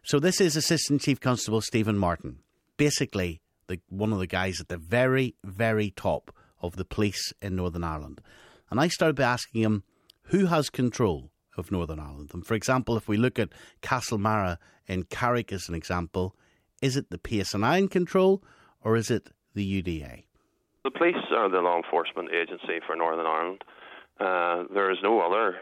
So this is Assistant Chief Constable Stephen Martin, basically one of the guys at the very, very top of the police in Northern Ireland. And I started by asking him, who has control of Northern Ireland? And for example, if we look at Castlemara in Carrick as an example, is it the PSNI in control or is it the UDA? The police are the law enforcement agency for Northern Ireland. There is no other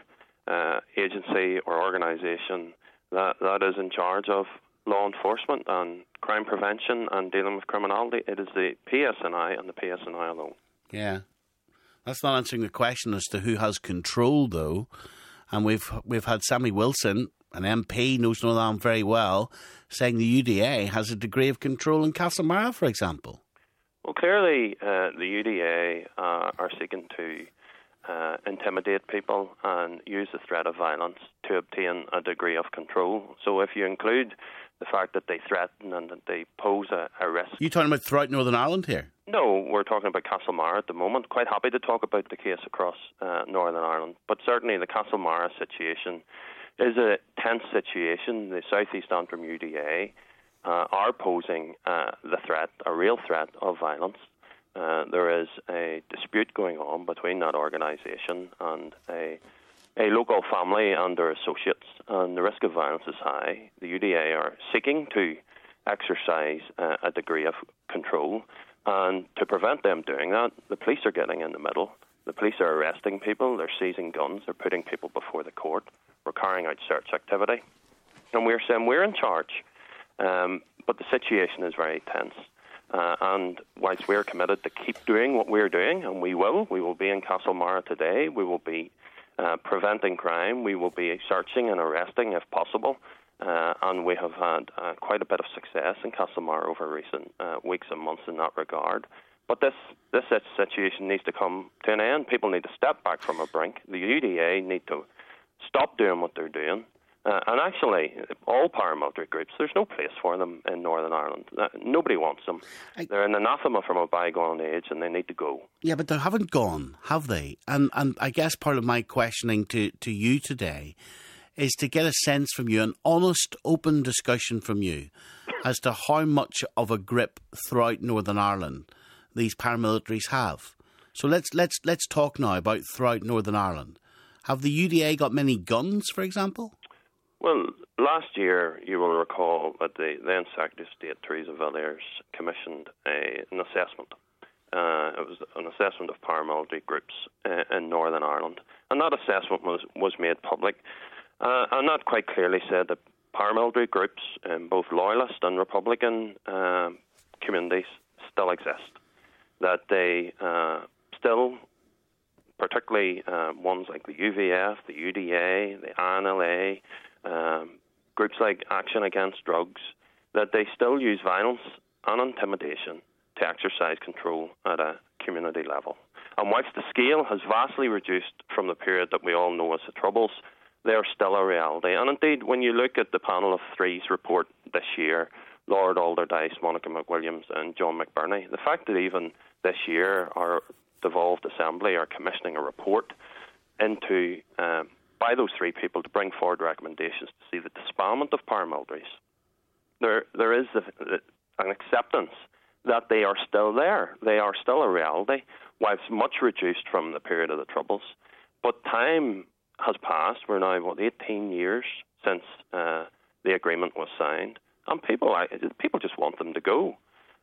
agency or organisation that is in charge of law enforcement and crime prevention and dealing with criminality. It is the PSNI and the PSNI alone. Yeah. That's not answering the question as to who has control, though. And we've had Sammy Wilson, an MP, knows Northern Ireland very well, saying the UDA has a degree of control in Castlemara, for example. Well, clearly the UDA are seeking to intimidate people and use the threat of violence to obtain a degree of control. So if you include the fact that they threaten and that they pose a risk... You talking about throughout Northern Ireland here? No, we're talking about Castlemara at the moment. Quite happy to talk about the case across Northern Ireland. But certainly the Castlemara situation is a tense situation. The South East Antrim UDA are posing the threat, a real threat of violence. There is a dispute going on between that organisation and a local family and their associates, and the risk of violence is high. The UDA are seeking to exercise a degree of control, and to prevent them doing that, the police are getting in the middle. The police are arresting people, they're seizing guns, they're putting people before the court, we're carrying out search activity, and we're saying we're in charge. But the situation is very tense. And whilst we're committed to keep doing what we're doing, and we will be in Castlemara today, we will be preventing crime, we will be searching and arresting if possible, and we have had quite a bit of success in Castlemara over recent weeks and months in that regard. But this situation needs to come to an end. People need to step back from a brink. The UDA need to stop doing what they're doing. And actually, all paramilitary groups, there's no place for them in Northern Ireland. Nobody wants them. They're an anathema from a bygone age, and they need to go. Yeah, but they haven't gone, have they? And I guess part of my questioning to you today is to get a sense from you, an honest, open discussion from you, as to how much of a grip throughout Northern Ireland these paramilitaries have. So let's talk now about throughout Northern Ireland. Have the UDA got many guns, for example? Well, last year, you will recall that the then Secretary of State, Theresa Villiers, commissioned an assessment. It was an assessment of paramilitary groups in Northern Ireland. And that assessment was made public. And that quite clearly said that paramilitary groups in both Loyalist and Republican communities still exist. That they still, particularly ones like the UVF, the UDA, the INLA, groups like Action Against Drugs, that they still use violence and intimidation to exercise control at a community level. And whilst the scale has vastly reduced from the period that we all know as the Troubles, they are still a reality. And indeed, when you look at the Panel of Three's report this year, Lord Alderdice, Monica McWilliams and John McBurney, the fact that even this year our devolved assembly are commissioning a report into by those three people to bring forward recommendations to see the disbandment of paramilitaries. There is an acceptance that they are still there. They are still a reality, whilst much reduced from the period of the Troubles. But time has passed. We're now, 18 years since the agreement was signed. And people just want them to go.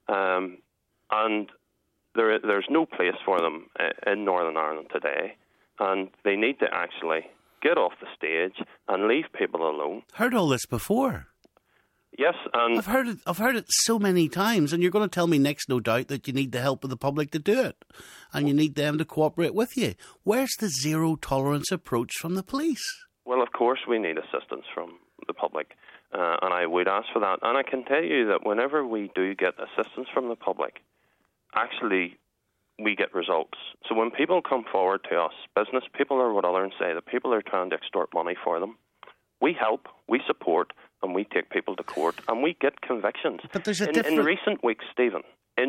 And there's no place for them in Northern Ireland today. And they need to actually get off the stage and leave people alone. Heard all this before. Yes, and I've heard it so many times, and you're going to tell me next, no doubt, that you need the help of the public to do it, and you need them to cooperate with you. Where's the zero tolerance approach from the police? Well, of course we need assistance from the public, and I would ask for that. And I can tell you that whenever we do get assistance from the public, actually we get results. So when people come forward to us, business people or whatever, and say that people are trying to extort money for them, we help, we support, and we take people to court, and we get convictions. But there's in recent weeks, Stephen,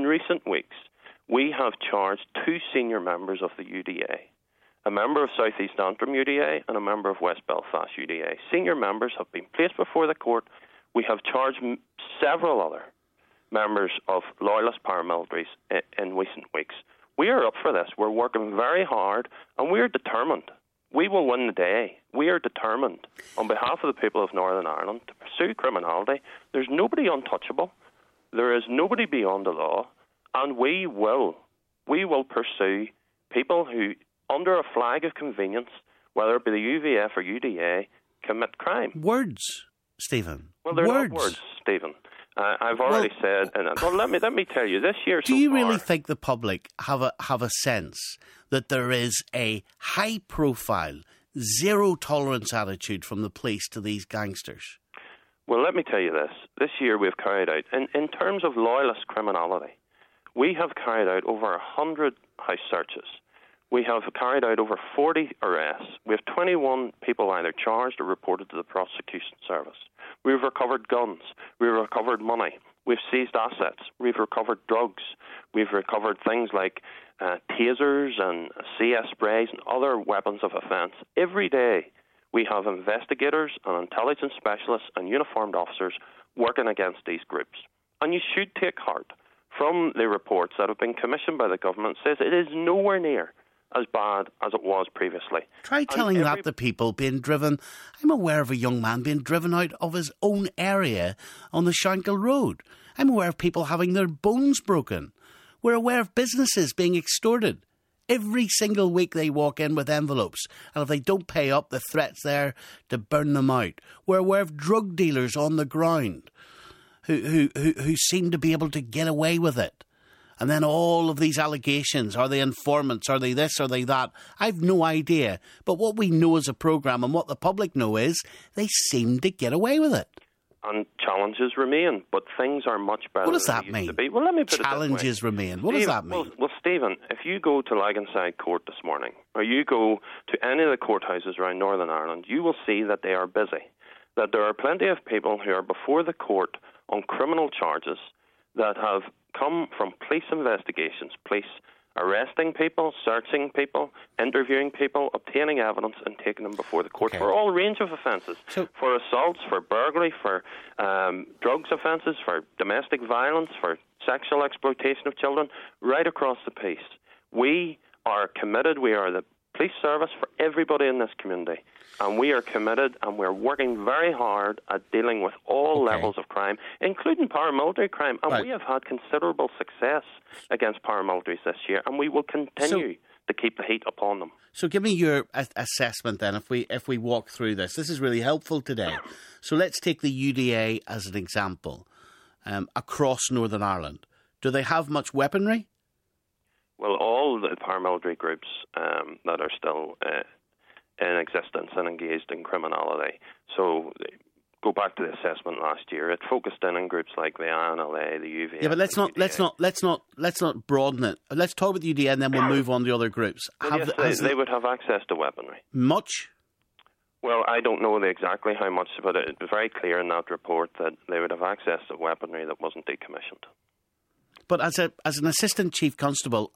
we have charged two senior members of the UDA, a member of South East Antrim UDA and a member of West Belfast UDA. Senior members have been placed before the court We have charged several other members of loyalist paramilitaries in recent weeks. We are up for this. We're working very hard, and we are determined. We will win the day. We are determined, on behalf of the people of Northern Ireland, to pursue criminality. There's nobody untouchable. There is nobody beyond the law, and we will pursue people who, under a flag of convenience, whether it be the UVF or UDA, commit crime. Words, Stephen. Well, they're not words, Stephen. I've already said, and let me tell you, this year. Do you really think the public have a sense that there is a high-profile, zero-tolerance attitude from the police to these gangsters? Well, let me tell you this. This year we've carried out, in terms of loyalist criminality, we have carried out over 100 house searches. We have carried out over 40 arrests. We have 21 people either charged or reported to the prosecution service. We've recovered guns. We've recovered money. We've seized assets. We've recovered drugs. We've recovered things like tasers and CS sprays and other weapons of offence. Every day we have investigators and intelligence specialists and uniformed officers working against these groups. And you should take heart from the reports that have been commissioned by the government. Says it is nowhere near as bad as it was previously. Try telling that to people being driven. I'm aware of a young man being driven out of his own area on the Shankill Road. I'm aware of people having their bones broken. We're aware of businesses being extorted. Every single week they walk in with envelopes, and if they don't pay up, the threat's there to burn them out. We're aware of drug dealers on the ground who seem to be able to get away with it. And then all of these allegations, are they informants, are they this, are they that? I've no idea. But what we know as a programme and what the public know is they seem to get away with it. And challenges remain, but things are much better. What does than that they mean? used to be. Well, let me put challenges it this way. Remain. What does that mean? Well, Stephen, if you go to Laganside Court this morning, or you go to any of the courthouses around Northern Ireland, you will see that they are busy. That there are plenty of people who are before the court on criminal charges that have come from police investigations, police arresting people, searching people, interviewing people, obtaining evidence and taking them before the court for all range of offences, for assaults, for burglary, for drugs offences, for domestic violence, for sexual exploitation of children, right across the piece. We are committed, we are the police service for everybody in this community. And we are committed and we're working very hard at dealing with all levels of crime, including paramilitary crime. And we have had considerable success against paramilitaries this year, and we will continue to keep the heat upon them. So give me your assessment then, if we walk through this. This is really helpful today. So let's take the UDA as an example. Across Northern Ireland, do they have much weaponry? Well, all the paramilitary groups that are still in existence and engaged in criminality. So go back to the assessment last year. It focused in on groups like the INLA, the UVA. Yeah, but let's not broaden it. Let's talk about the UDA and then we'll move on to other groups. Well, they would have access to weaponry. Much? Well, I don't know exactly how much, but it was very clear in that report that they would have access to weaponry that wasn't decommissioned. But as an assistant chief constable,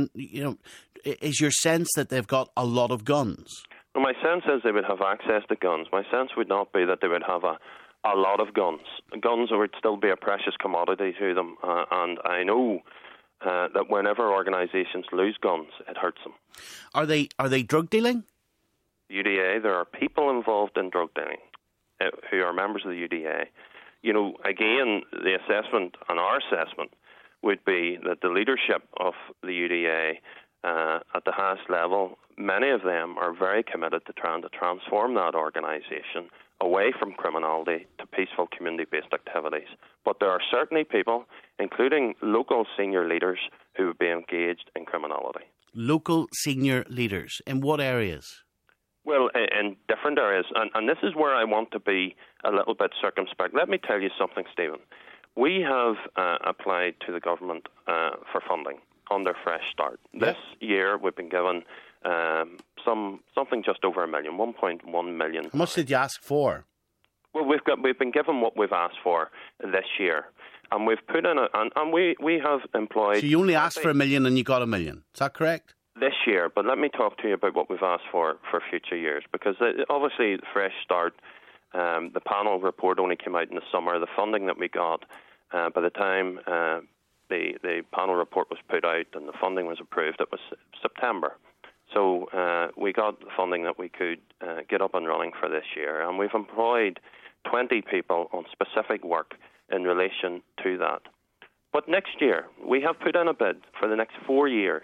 is your sense that they've got a lot of guns? Well, my sense is they would have access to guns. My sense would not be that they would have a lot of guns. Guns would still be a precious commodity to them, and I know that whenever organisations lose guns, it hurts them. Are they drug dealing? UDA, there are people involved in drug dealing who are members of the UDA. Again, the assessment and our assessment would be that the leadership of the UDA at the highest level, many of them are very committed to trying to transform that organisation away from criminality to peaceful community-based activities. But there are certainly people, including local senior leaders, who would be engaged in criminality. Local senior leaders? In what areas? Well, in different areas. And this is where I want to be a little bit circumspect. Let me tell you something, Stephen. We have applied to the government for funding under Fresh Start. This year we've been given something just over $1 million, 1.1 million. How much did you ask for? Well, we've been given what we've asked for this year, and we've put in and we have employed. So you only asked for $1 million and you got $1 million. Is that correct? This year, but let me talk to you about what we've asked for future years, because obviously Fresh Start The panel report only came out in the summer. The funding that we got, by the time the panel report was put out and the funding was approved, it was September. So we got the funding that we could get up and running for this year, and we've employed 20 people on specific work in relation to that. But next year, we have put in a bid for the next 4 years.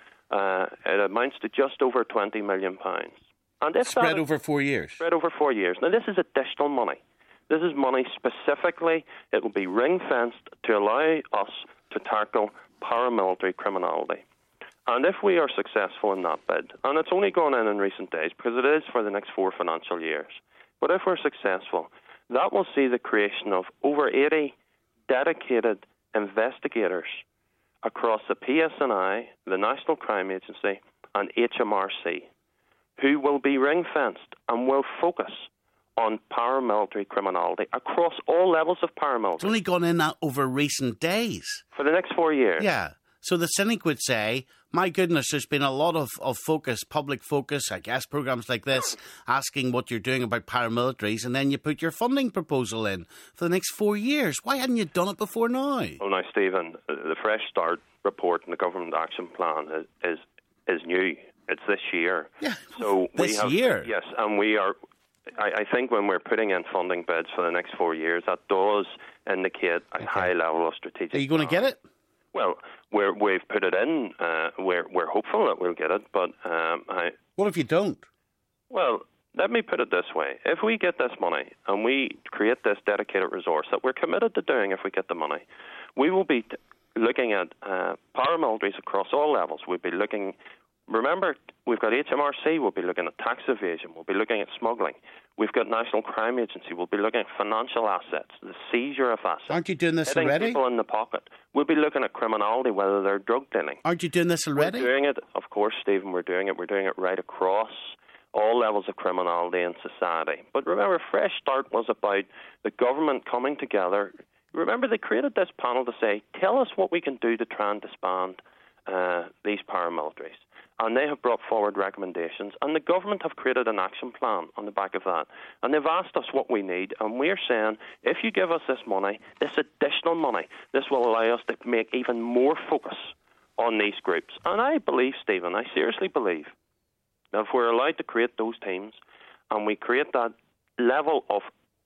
It amounts to just over £20 million. And if spread over 4 years? Spread over 4 years. Now, this is additional money. This is money specifically, it will be ring-fenced to allow us to tackle paramilitary criminality. And if we are successful in that bid, and it's only gone in recent days because it is for the next 4 financial years, but if we're successful, that will see the creation of over 80 dedicated investigators across the PSNI, the National Crime Agency, and HMRC, who will be ring-fenced and will focus on paramilitary criminality across all levels of paramilitary. It's only gone in that over recent days. For the next 4 years. Yeah. So the cynic would say, my goodness, there's been a lot of focus, public focus, I guess, programs like this, asking what you're doing about paramilitaries, and then you put your funding proposal in for the next 4 years. Why hadn't you done it before now? Well, now, Stephen, the Fresh Start report and the Government Action Plan is new. It's this year. Yeah, so this year? Yes, and we are... I think when we're putting in funding bids for the next 4 years, that does indicate a high level of strategic... Are you going to get it? Well, we've put it in. We're hopeful that we'll get it, but what if you don't? Well, let me put it this way: if we get this money and we create this dedicated resource that we're committed to doing, if we get the money, we will be looking at paramilitaries across all levels. We'll be looking. Remember, we've got HMRC. We'll be looking at tax evasion. We'll be looking at smuggling. We've got National Crime Agency. We'll be looking at financial assets, the seizure of assets. Aren't you doing this hitting already? People in the pocket. We'll be looking at criminality, whether they're drug dealing. Aren't you doing this already? We're doing it, of course, Stephen. We're doing it. We're doing it right across all levels of criminality in society. But remember, Fresh Start was about the government coming together. Remember, they created this panel to say, tell us what we can do to try and disband these paramilitaries. And they have brought forward recommendations, and the government have created an action plan on the back of that. And they've asked us what we need, and we're saying, if you give us this money, this additional money, this will allow us to make even more focus on these groups. And I believe, Stephen, I seriously believe, that if we're allowed to create those teams, and we create that level of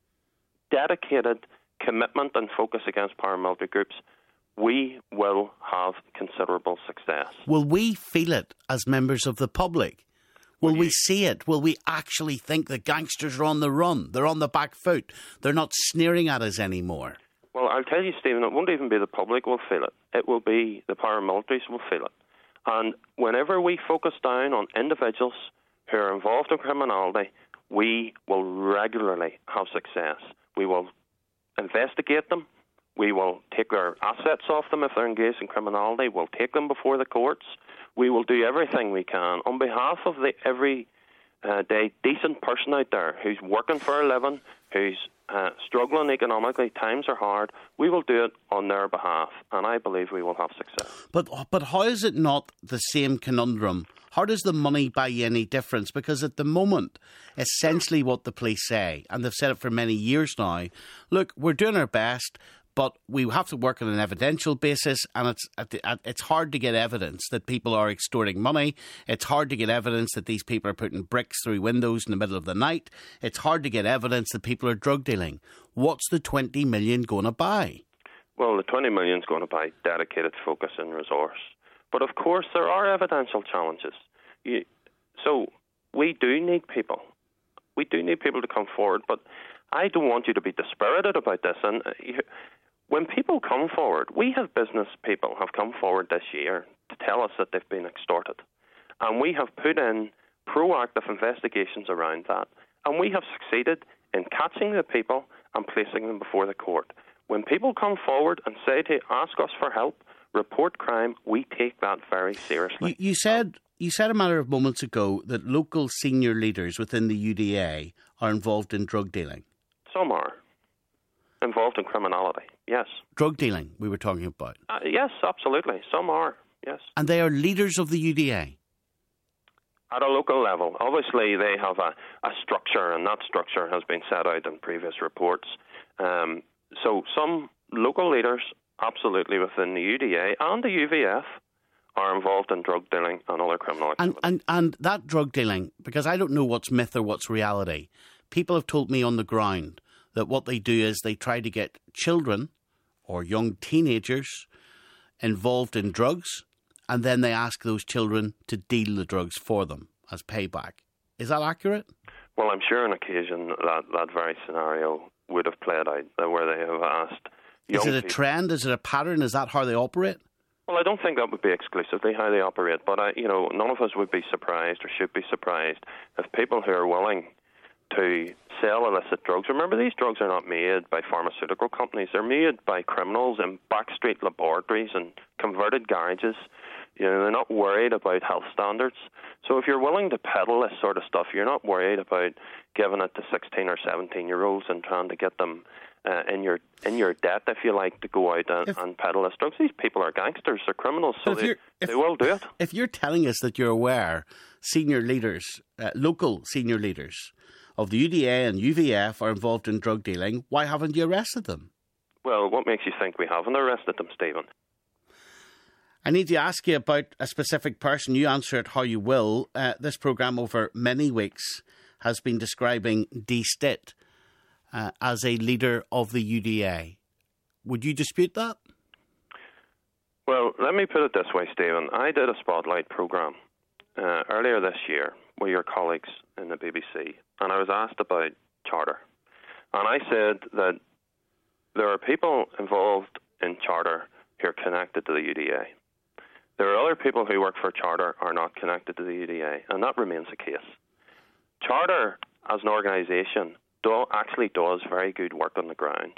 dedicated commitment and focus against paramilitary groups, we will have considerable success. Will we feel it as members of the public? Will we see it? Will we actually think the gangsters are on the run? They're on the back foot. They're not sneering at us anymore. Well, I'll tell you, Stephen, it won't even be the public will feel it. It will be the paramilitaries will feel it. And whenever we focus down on individuals who are involved in criminality, we will regularly have success. We will investigate them. We will take their assets off them if they're engaged in criminality. We'll take them before the courts. We will do everything we can on behalf of the everyday decent person out there who's working for a living, who's struggling economically. Times are hard. We will do it on their behalf, and I believe we will have success. But how is it not the same conundrum? How does the money buy you any difference? Because at the moment, essentially what the police say, and they've said it for many years now, look, we're doing our best, but we have to work on an evidential basis, and it's hard to get evidence that people are extorting money. It's hard to get evidence that these people are putting bricks through windows in the middle of the night. It's hard to get evidence that people are drug dealing. What's the 20 million going to buy? Well, the 20 million is going to buy dedicated focus and resource. But of course, there are evidential challenges. So we do need people. We do need people to come forward, but I don't want you to be dispirited about this. And when people come forward, we have business people have come forward this year to tell us that they've been extorted. And we have put in proactive investigations around that. And we have succeeded in catching the people and placing them before the court. When people come forward and say to ask us for help, report crime, we take that very seriously. You said a matter of moments ago that local senior leaders within the UDA are involved in drug dealing. Some are involved in criminality, yes. Drug dealing, we were talking about. Yes, absolutely. Some are, yes. And they are leaders of the UDA? At a local level. Obviously, they have a structure, and that structure has been set out in previous reports. So some local leaders, absolutely within the UDA and the UVF, are involved in drug dealing and other criminal activity. And that drug dealing, because I don't know what's myth or what's reality, people have told me on the ground that what they do is they try to get children or young teenagers involved in drugs, and then they ask those children to deal the drugs for them as payback. Is that accurate? Well, I'm sure on occasion that very scenario would have played out, where they have asked young people... Is it a trend? Is it a pattern? Is that how they operate? Well, I don't think that would be exclusively how they operate, but none of us would be surprised or should be surprised if people who are willing to sell illicit drugs. Remember, these drugs are not made by pharmaceutical companies. They're made by criminals in backstreet laboratories and converted garages. They're not worried about health standards. So if you're willing to peddle this sort of stuff, you're not worried about giving it to 16 or 17-year-olds and trying to get them in your debt, if you like, to go out and peddle this drugs. These people are gangsters, they're criminals, so they will do it. If you're telling us that you're aware senior leaders, local senior leaders of the UDA and UVF are involved in drug dealing, why haven't you arrested them? Well, what makes you think we haven't arrested them, Stephen? I need to ask you about a specific person. You answer it how you will. This programme over many weeks has been describing D. Stitt as a leader of the UDA. Would you dispute that? Well, let me put it this way, Stephen. I did a Spotlight programme earlier this year with your colleagues in the BBC, and I was asked about Charter. And I said that there are people involved in Charter who are connected to the UDA. There are other people who work for Charter are not connected to the UDA, and that remains the case. Charter, as an organisation, actually does very good work on the ground.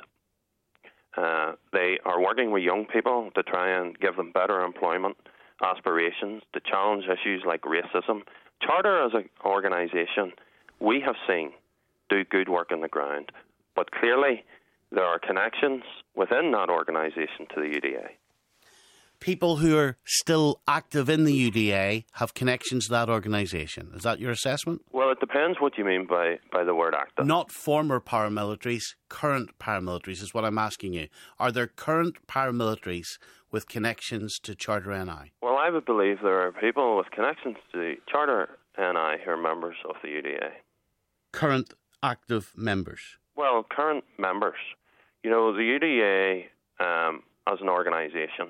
They are working with young people to try and give them better employment aspirations, to challenge issues like racism. Charter, as an organisation, we have seen do good work on the ground, but clearly there are connections within that organisation to the UDA. People who are still active in the UDA have connections to that organisation. Is that your assessment? Well, it depends what you mean by the word active. Not former paramilitaries, current paramilitaries is what I'm asking you. Are there current paramilitaries with connections to Charter NI? Well, I would believe there are people with connections to Charter NI who are members of the UDA. Current active members? Well, current members. The UDA as an organisation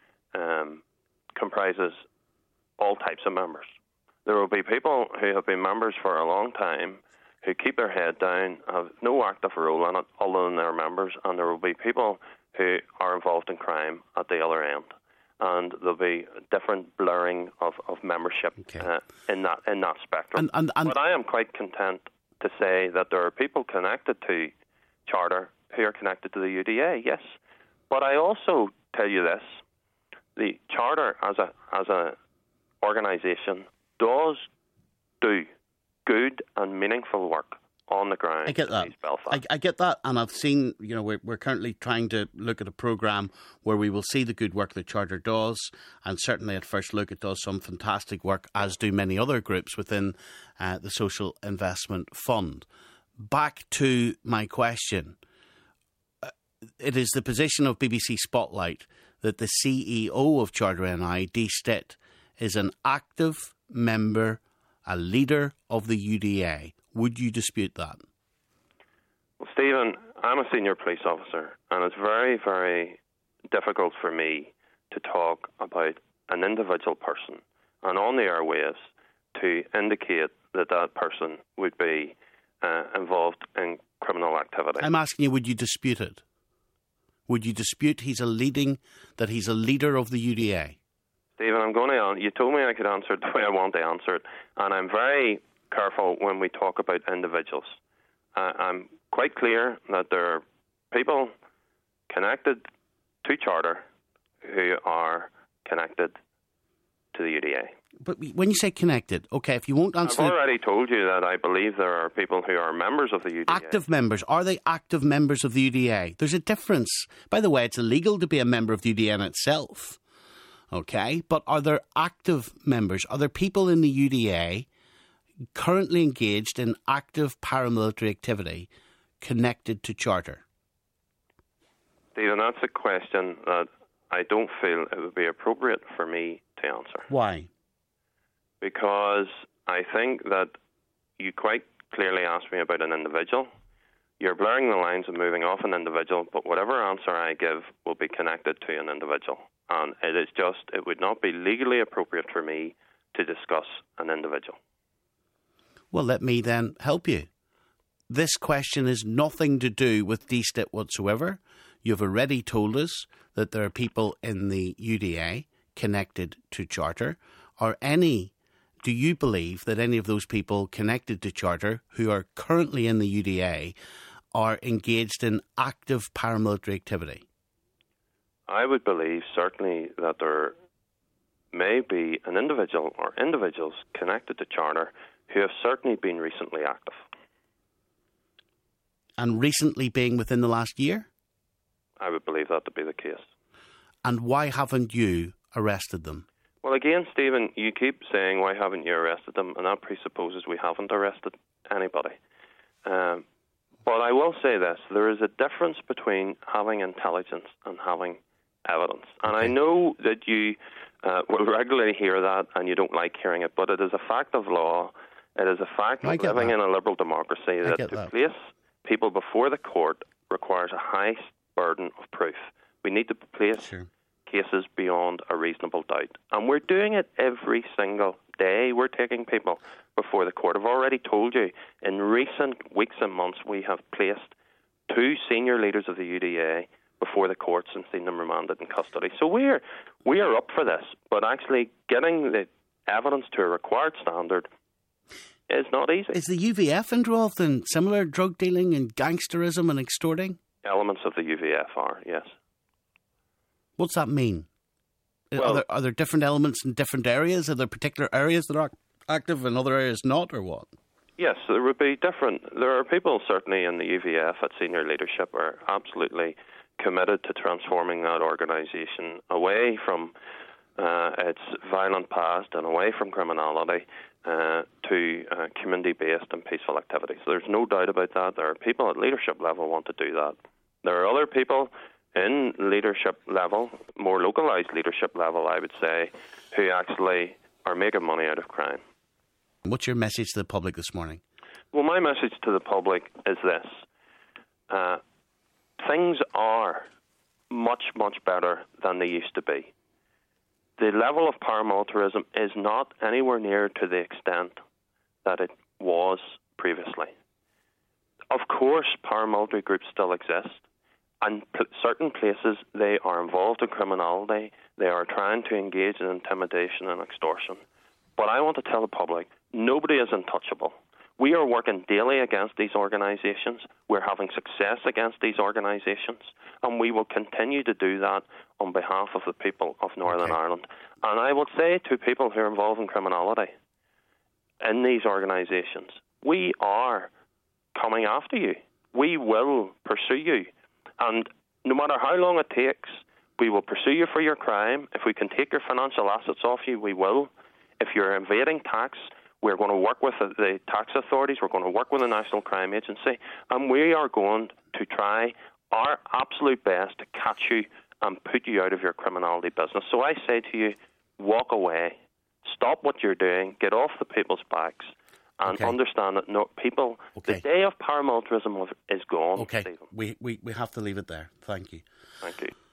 comprises all types of members. There will be people who have been members for a long time, who keep their head down, have no active role in it other than their members, and there will be people who are involved in crime at the other end. And there'll be different blurring of membership in that spectrum. But I am quite content to say that there are people connected to Charter who are connected to the UDA, yes. But I also tell you this: the Charter as a organisation does do good and meaningful work on the ground. I get that. I get that, and I've seen. We're currently trying to look at a programme where we will see the good work that Charter does, and certainly at first look it does some fantastic work, as do many other groups within the Social Investment Fund. Back to my question. It is the position of BBC Spotlight that the CEO of Charter NI, D. Stitt, is an active member, a leader of the UDA. Would you dispute that? Well, Stephen, I'm a senior police officer, and it's very, very difficult for me to talk about an individual person and on the airwaves to indicate that that person would be involved in criminal activity. I'm asking you, would you dispute it? Would you dispute he's a leader of the UDA? Stephen, you told me I could answer it the way I want to answer it, and I'm very careful when we talk about individuals. I'm quite clear that there are people connected to Charter who are connected to the UDA. But when you say connected, okay, if you won't answer... I've already told you that I believe there are people who are members of the UDA. Active members. Are they active members of the UDA? There's a difference. By the way, it's illegal to be a member of the UDA in itself. Okay? But are there active members? Are there people in the UDA currently engaged in active paramilitary activity connected to Charter? Stephen, that's a question that I don't feel it would be appropriate for me to answer. Why? Because I think that you quite clearly asked me about an individual. You're blurring the lines and moving off an individual, but whatever answer I give will be connected to an individual. And it would not be legally appropriate for me to discuss an individual. Well, let me then help you. This question has nothing to do with DSTIT whatsoever. You've already told us that there are people in the UDA connected to Charter. Do you believe that any of those people connected to Charter who are currently in the UDA are engaged in active paramilitary activity? I would believe certainly that there may be an individual or individuals connected to Charter who have certainly been recently active. And recently being within the last year? I would believe that to be the case. And why haven't you arrested them? Well, again, Stephen, you keep saying, why haven't you arrested them? And that presupposes we haven't arrested anybody. But I will say this, there is a difference between having intelligence and having evidence. And I know that you will regularly hear that and you don't like hearing it, but it is a fact of law. It is a fact of living in a liberal democracy that to place people before the court requires a high burden of proof. We need to place cases beyond a reasonable doubt. And we're doing it every single day. We're taking people before the court. I've already told you, in recent weeks and months, we have placed 2 senior leaders of the UDA before the courts and seen them remanded in custody. So we are up for this, but actually getting the evidence to a required standard is not easy. Is the UVF involved in similar drug dealing and gangsterism and extorting? Elements of the UVF are, yes. What's that mean? Well, are there different elements in different areas? Are there particular areas that are active and other areas not, or what? Yes, there would be different. There are people certainly in the UVF at senior leadership who are absolutely committed to transforming that organisation away from its violent past and away from criminality to community-based and peaceful activities. So there's no doubt about that. There are people at leadership level who want to do that. There are other people in leadership level, more localised leadership level, I would say, who actually are making money out of crime. What's your message to the public this morning? Well, my message to the public is this. Things are much, much better than they used to be. The level of paramilitarism is not anywhere near to the extent that it was previously. Of course, paramilitary groups still exist, and certain places they are involved in criminality. They are trying to engage in intimidation and extortion. But I want to tell the public, nobody is untouchable. We are working daily against these organisations. We're having success against these organisations, and we will continue to do that on behalf of the people of Northern Ireland. And I would say to people who are involved in criminality in these organisations, we are coming after you. We will pursue you. And no matter how long it takes, we will pursue you for your crime. If we can take your financial assets off you, we will. If you're evading tax, we're going to work with the tax authorities. We're going to work with the National Crime Agency. And we are going to try our absolute best to catch you and put you out of your criminality business. So I say to you, walk away. Stop what you're doing. Get off the people's backs. And understand that the day of paramilitarism is gone. Okay, we have to leave it there. Thank you. Thank you.